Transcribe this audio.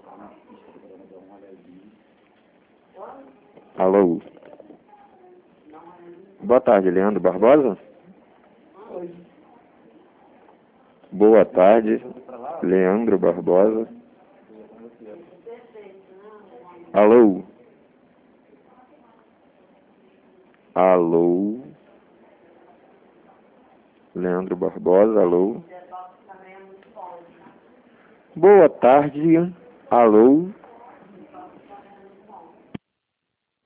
Alô? Boa tarde, Leandro Barbosa? Boa tarde, Leandro Barbosa. Alô? Alô? Leandro Barbosa, alô? Boa tarde, alô?